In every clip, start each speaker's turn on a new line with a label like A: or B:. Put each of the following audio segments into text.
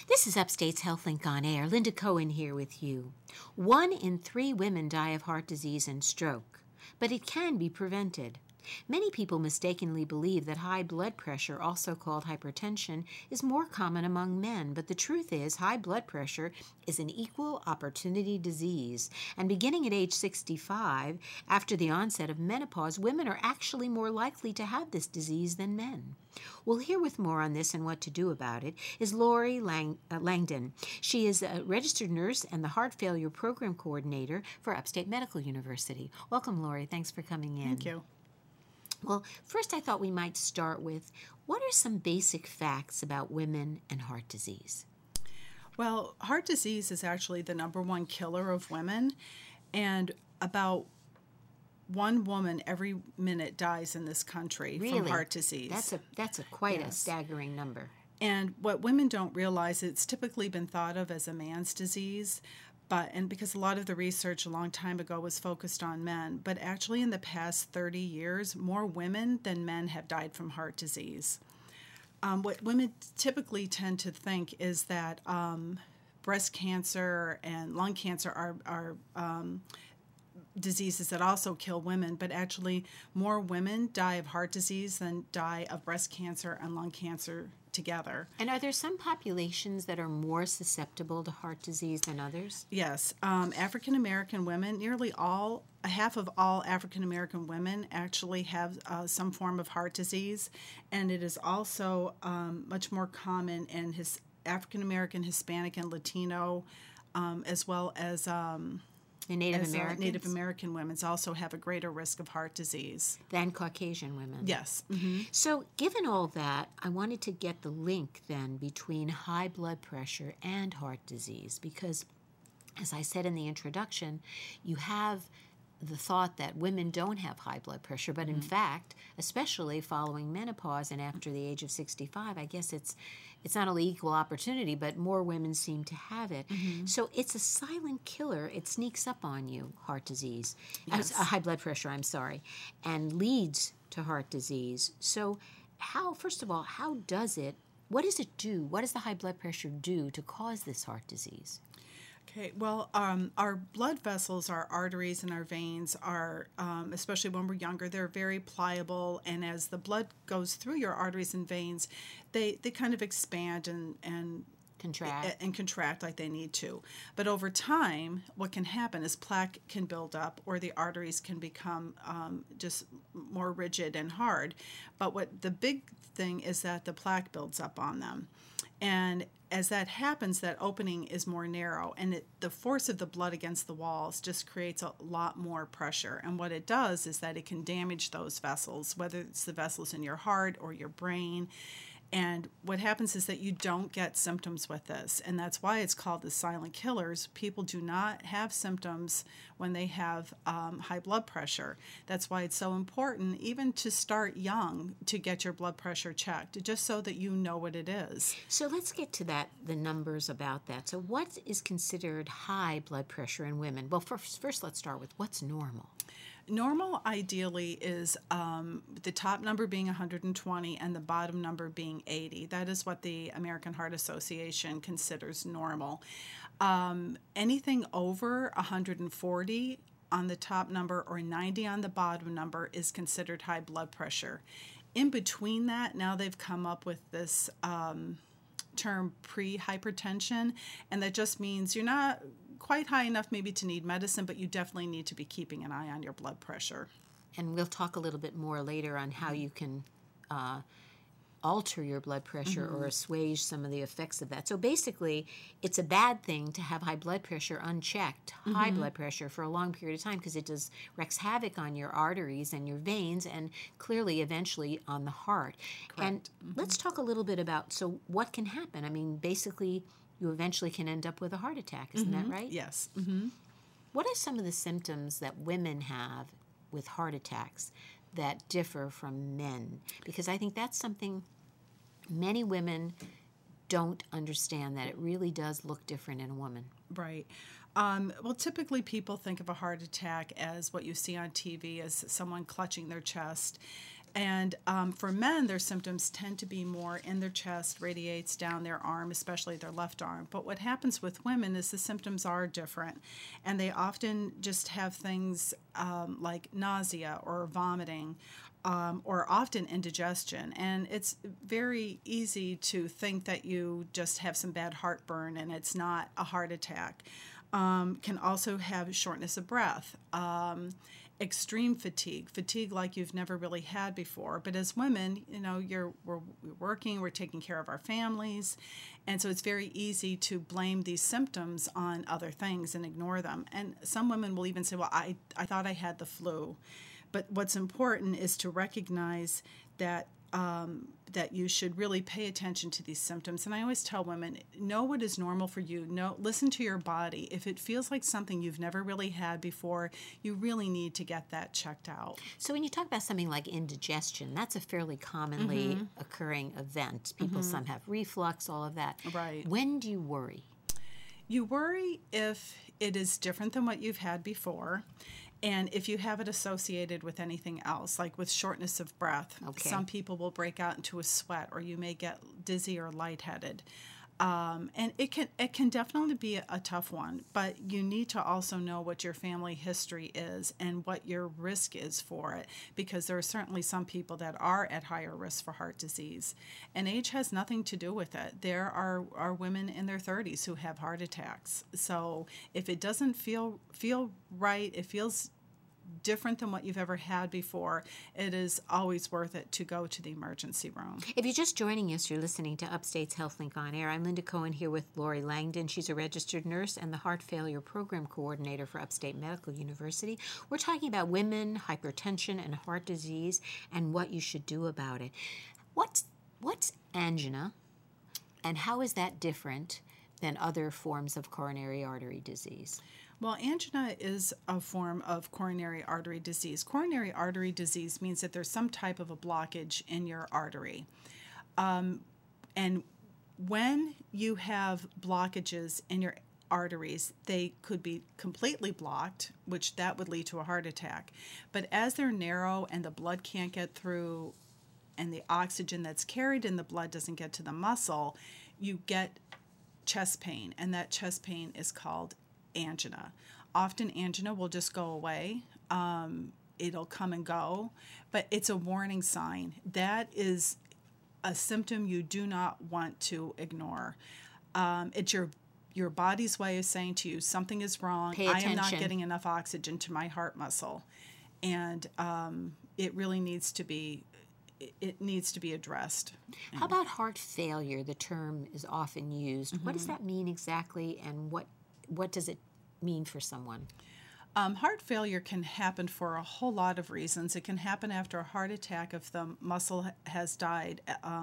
A: This is Upstate's HealthLink on Air. Linda Cohen here with you. 1 in 3 women die of heart disease and stroke, but it can be prevented. Many people mistakenly believe that high blood pressure, also called hypertension, is more common among men, but the truth is high blood pressure is an equal opportunity disease. And beginning at age 65, after the onset of menopause, women are actually more likely to have this disease than men. Well, here with more on this and what to do about it is Lori Langdon. She is a registered nurse and the Heart Failure Program Coordinator for Upstate Medical University. Welcome, Lori. Thanks for coming in.
B: Thank you.
A: Well, first I thought we might start with, what are some basic facts about women and heart disease?
B: Well, heart disease is actually the number one killer of women, and about 1 woman every minute dies in this country from heart disease.
A: That's quite a staggering number.
B: And what women don't realize, it's typically been thought of as a man's disease, and because a lot of the research a long time ago was focused on men, but actually in the past 30 years, more women than men have died from heart disease. What women typically tend to think is that breast cancer and lung cancer are diseases that also kill women, but actually more women die of heart disease than die of breast cancer and lung cancer together.
A: And are there some populations that are more susceptible to heart disease than others?
B: Yes. African American women, half of all African American women actually have some form of heart disease, and it is also much more common in African American, Hispanic, and Latino, as well as Native American women also have a greater risk of heart disease
A: than Caucasian women.
B: Yes. Mm-hmm.
A: So given all that, I wanted to get the link then between high blood pressure and heart disease, because as I said in the introduction, you have the thought that women don't have high blood pressure, but in fact, especially following menopause and after the age of 65, I guess it's not only equal opportunity, but more women seem to have it. Mm-hmm. So it's a silent killer. It sneaks up on you, heart disease, high blood pressure, and leads to heart disease. So first of all, what does it do? What does the high blood pressure do to cause this heart disease?
B: Okay, well, our blood vessels, our arteries and our veins are, especially when we're younger, they're very pliable, and as the blood goes through your arteries and veins, they kind of expand and contract like they need to. But over time, what can happen is plaque can build up, or the arteries can become just more rigid and hard. But what the big thing is that the plaque builds up on them. And as that happens, that opening is more narrow, and the force of the blood against the walls just creates a lot more pressure. And what it does is that it can damage those vessels, whether it's the vessels in your heart or your brain. And what happens is that you don't get symptoms with this, and that's why it's called the silent killers. People do not have symptoms when they have high blood pressure. That's why it's so important, even to start young, to get your blood pressure checked, just so that you know what it is.
A: So let's get to the numbers about that. So what is considered high blood pressure in women? Well, first let's start with what's normal.
B: Normal, ideally, is the top number being 120 and the bottom number being 80. That is what the American Heart Association considers normal. Anything over 140 on the top number or 90 on the bottom number is considered high blood pressure. In between that, now they've come up with this term pre-hypertension, and that just means you're not quite high enough maybe to need medicine, but you definitely need to be keeping an eye on your blood pressure.
A: And we'll talk a little bit more later on how you can alter your blood pressure or assuage some of the effects of that. So basically, it's a bad thing to have high blood pressure unchecked, high blood pressure for a long period of time, because it wreaks havoc on your arteries and your veins, and clearly eventually on the heart.
B: Correct.
A: And let's talk a little bit about, so what can happen? I mean, basically, you eventually can end up with a heart attack. Isn't that right?
B: Yes.
A: What are some of the symptoms that women have with heart attacks that differ from men? Because I think that's something many women don't understand, that it really does look different in a woman.
B: Right. Well, typically people think of a heart attack as what you see on TV, as someone clutching their chest. And for men, their symptoms tend to be more in their chest, radiates down their arm, especially their left arm. But what happens with women is the symptoms are different. And they often just have things like nausea or vomiting, or often indigestion. And it's very easy to think that you just have some bad heartburn and it's not a heart attack. Can also have shortness of breath. Extreme fatigue like you've never really had before. But as women, we're working, we're taking care of our families, and so it's very easy to blame these symptoms on other things and ignore them. And some women will even say, well, I thought I had the flu. But what's important is to recognize that that you should really pay attention to these symptoms. And I always tell women, know what is normal for you. Listen to your body. If it feels like something you've never really had before, you really need to get that checked out.
A: So when you talk about something like indigestion, that's a fairly commonly occurring event. People, some have reflux, all of that.
B: Right.
A: When do you worry?
B: You worry if it is different than what you've had before. And if you have it associated with anything else, like with shortness of breath, some people will break out into a sweat, or you may get dizzy or lightheaded. And it can definitely be a tough one, but you need to also know what your family history is and what your risk is for it, because there are certainly some people that are at higher risk for heart disease. And age has nothing to do with it. There are women in their 30s who have heart attacks. So if it doesn't feel right, it feels different than what you've ever had before, it is always worth it to go to the emergency room.
A: If you're just joining us, you're listening to Upstate's HealthLink On Air. I'm Linda Cohen here with Lori Langdon. She's a registered nurse and the Heart Failure Program Coordinator for Upstate Medical University. We're talking about women, hypertension, and heart disease, and what you should do about it. What's angina, and how is that different than other forms of coronary artery disease?
B: Well, angina is a form of coronary artery disease. Coronary artery disease means that there's some type of a blockage in your artery. And when you have blockages in your arteries, they could be completely blocked, which that would lead to a heart attack. But as they're narrow and the blood can't get through and the oxygen that's carried in the blood doesn't get to the muscle, you get chest pain, and that chest pain is called angina. Often angina will just go away. It'll come and go, but it's a warning sign. That is a symptom you do not want to ignore. It's your body's way of saying to you, something is wrong. I am not getting enough oxygen to my heart muscle. And it really needs to be addressed.
A: How about heart failure? The term is often used. What does that mean exactly, and what does it mean for someone?
B: Heart failure can happen for a whole lot of reasons. It can happen after a heart attack if the muscle has died,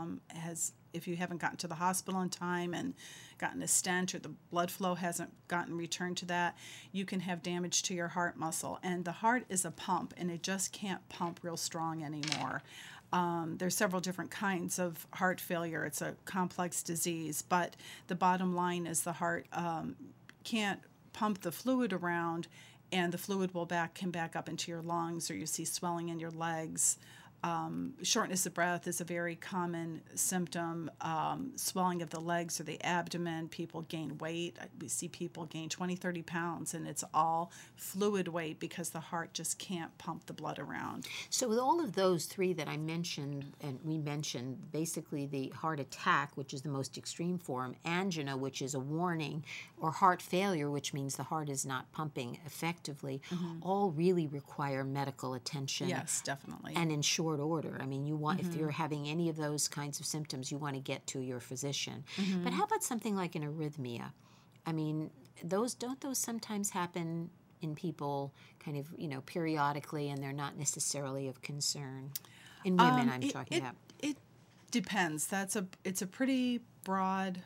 B: if you haven't gotten to the hospital in time and gotten a stent, or the blood flow hasn't gotten returned to that. You can have damage to your heart muscle. And the heart is a pump, and it just can't pump real strong anymore. There's several different kinds of heart failure. It's a complex disease, but the bottom line is the heart can't pump the fluid around, and the fluid can back up into your lungs, or you see swelling in your legs. Shortness of breath is a very common symptom. Swelling of the legs or the abdomen. People gain weight. We see people gain 20, 30 pounds, and it's all fluid weight because the heart just can't pump the blood around.
A: So with all of those three that I mentioned, and we mentioned, basically the heart attack, which is the most extreme form, angina, which is a warning, or heart failure, which means the heart is not pumping effectively, all really require medical attention.
B: Yes, definitely.
A: And in short order. I mean, you want, if you're having any of those kinds of symptoms, you want to get to your physician. But how about something like an arrhythmia? I mean, don't those sometimes happen in people kind of, periodically, and they're not necessarily of concern? In women, I'm talking about.
B: It depends. It's a pretty broad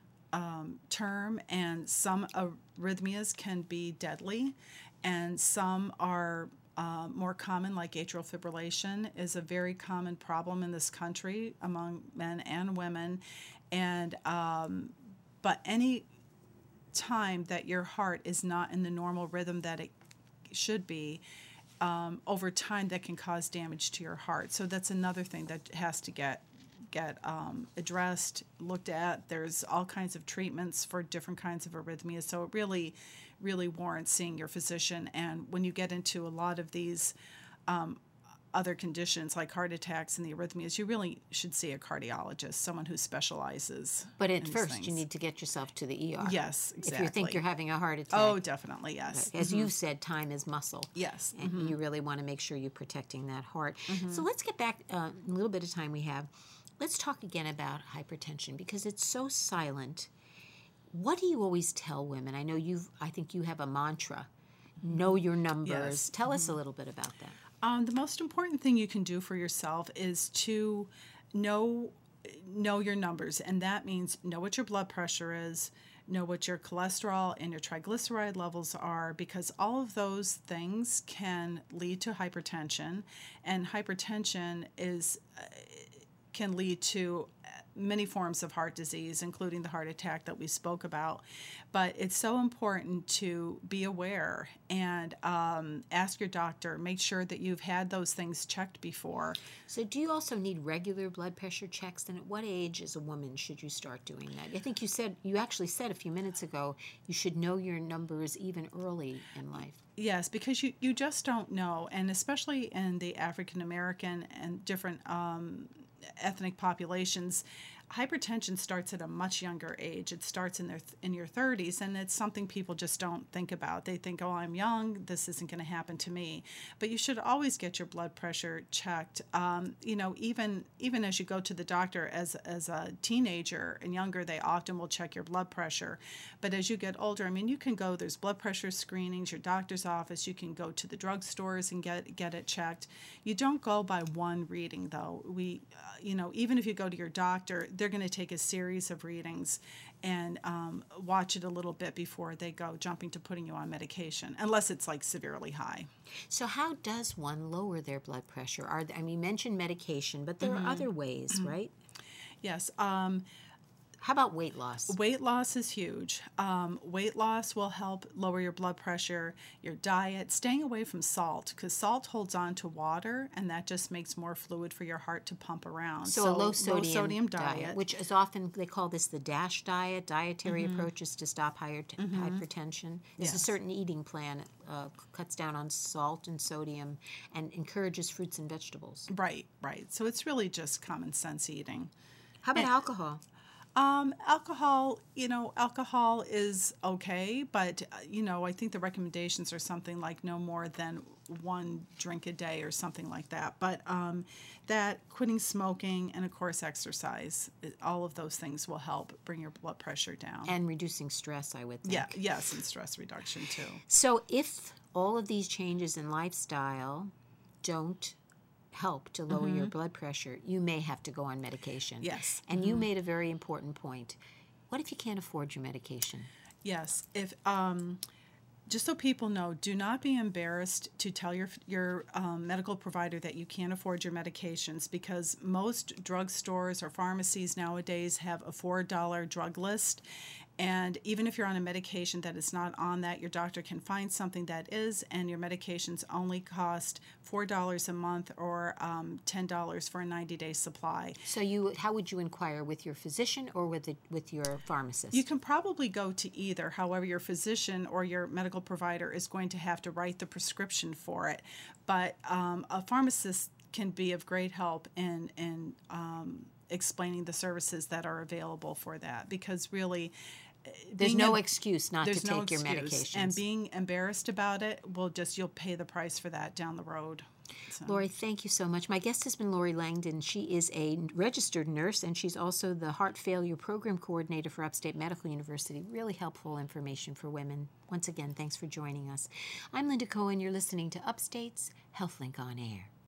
B: term, and some arrhythmias can be deadly, and some are more common, like atrial fibrillation is a very common problem in this country among men and women. And but any time that your heart is not in the normal rhythm that it should be, over time that can cause damage to your heart. So that's another thing that has to get addressed, looked at. There's all kinds of treatments for different kinds of arrhythmias. So it really, really warrants seeing your physician. And when you get into a lot of these other conditions like heart attacks and the arrhythmias, you really should see a cardiologist, someone who specializes.
A: But at
B: in these
A: first,
B: things.
A: you need to get yourself to the ER.
B: Yes, exactly.
A: If you think you're having a heart attack.
B: Oh, definitely, yes.
A: As you've said, time is muscle.
B: Yes.
A: And you really want to make sure you're protecting that heart. So let's get back a little bit of time we have. Let's talk again about hypertension because it's so silent. What do you always tell women? I think you have a mantra, know your numbers.
B: Yes.
A: Tell us a little bit about that.
B: The most important thing you can do for yourself is to know your numbers, and that means know what your blood pressure is, know what your cholesterol and your triglyceride levels are, because all of those things can lead to hypertension, and hypertension can lead to many forms of heart disease, including the heart attack that we spoke about. But it's so important to be aware and ask your doctor, make sure that you've had those things checked before.
A: So do you also need regular blood pressure checks? And at what age as a woman should you start doing that? I think you actually said a few minutes ago you should know your numbers even early in life.
B: Yes, because you just don't know, and especially in the African American and different ethnic populations, hypertension starts at a much younger age. It starts in your 30s, and it's something people just don't think about. They think, oh, I'm young, this isn't going to happen to me. But you should always get your blood pressure checked. Even as you go to the doctor as a teenager and younger, they often will check your blood pressure. But as you get older, you can go, there's blood pressure screenings, your doctor's office, you can go to the drugstores and get it checked. You don't go by one reading, though. Even if you go to your doctor, they're going to take a series of readings and watch it a little bit before they go jumping to putting you on medication, unless it's like severely high.
A: So how does one lower their blood pressure? You mentioned medication, but there are other ways, right?
B: Yes.
A: How about weight loss?
B: Weight loss is huge. Weight loss will help lower your blood pressure, your diet, staying away from salt, because salt holds on to water, and that just makes more fluid for your heart to pump around.
A: So a low sodium
B: diet,
A: which is often, they call this the DASH diet, dietary approaches to stop hypertension. There's a certain eating plan that cuts down on salt and sodium and encourages fruits and vegetables.
B: Right. So it's really just common sense eating.
A: How about alcohol?
B: Alcohol is okay, but, I think the recommendations are something like no more than 1 drink a day or something like that. But that quitting smoking and, of course, exercise, all of those things will help bring your blood pressure down.
A: And reducing stress, I would think.
B: Yeah, yes, and stress reduction, too.
A: So if all of these changes in lifestyle don't help to lower your blood pressure, you may have to go on medication.
B: Yes.
A: And you made a very important point. What if you can't afford your medication?
B: Yes. If just so people know, do not be embarrassed to tell your medical provider that you can't afford your medications, because most drugstores or pharmacies nowadays have a $4 drug list. And even if you're on a medication that is not on that, your doctor can find something that is, and your medications only cost $4 a month or $10 for a 90-day supply.
A: So how would you inquire, with your physician or with your pharmacist?
B: You can probably go to either. However, your physician or your medical provider is going to have to write the prescription for it. But a pharmacist can be of great help in explaining the services that are available for that, because really
A: there's no excuse not to take your
B: excuse.
A: medications.
B: And being embarrassed about it you'll pay the price for that down the road. So.
A: Lori, thank you so much. My guest has been Lori Langdon. She is a registered nurse, and she's also the Heart Failure Program Coordinator for Upstate Medical University. Really helpful information for women. Once again, thanks for joining us. I'm Linda Cohen. You're listening to Upstate's HealthLink on Air.